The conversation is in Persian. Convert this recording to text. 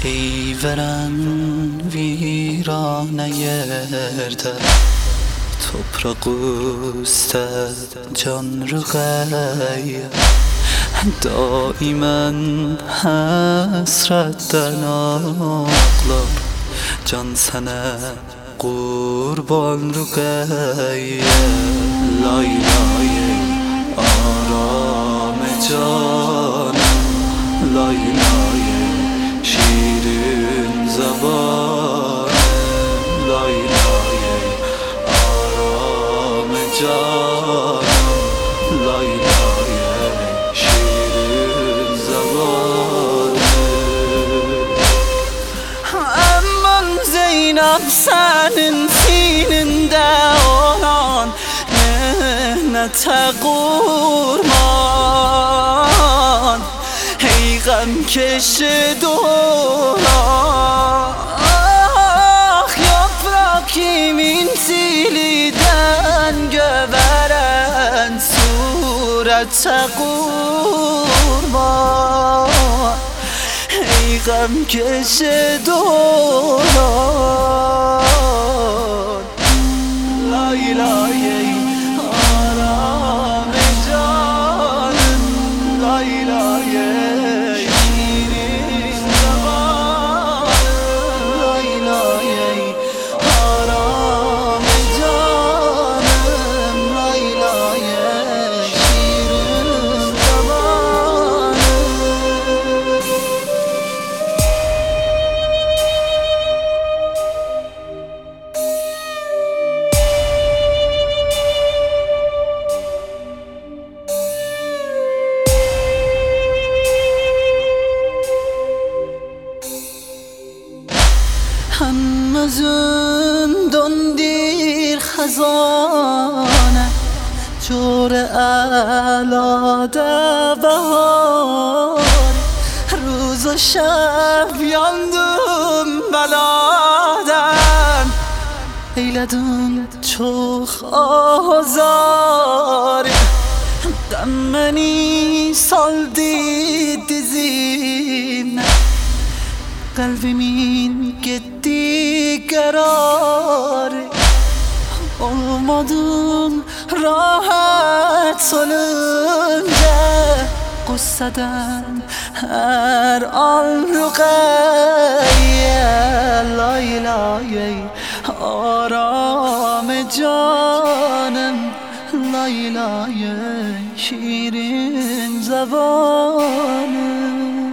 ای ورن ویرانه yerdə Topraq can rüğəyə Daimən həsrətdən ağlar Can sənə qurban rüğəyə Laylaye aram canım Laylaye şirin zabanım Laylaye aram canım Laylaye şirin zabanım Aman Zeynep senin sininde olan Mehnete kurban Ey gamkeşi dolan Yaprak kimin siliden göveren surete kurban Ey gamkeşi dolan Laylaye aram canım Laylaye şirin zamanım Laylaye aram canım Laylaye şirin zamanım همزون دندیر خزانه جور الاده بهار روز و شب یاندم بلادن ایلدون چوخ آزاری دمنی saldı dizime Kalbimin gitti kararı Olmadım rahat olunca Gusseden her an rüqayye Laylaye aram canım Laylaye şirin zamanım